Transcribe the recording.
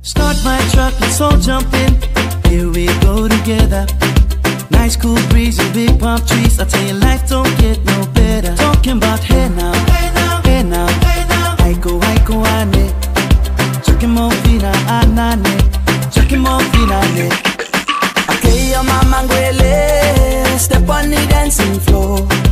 Start my truck, let's all jump in. Here we go together. Nice cool breeze and big palm trees. I tell you, life don't get no better. Talking about hey now, hey now, hey now, hey now. Aiko ane. Chucking more fina anane. Chucking more fina ane. Okay, your mama ngwele. Step on the dancing floor.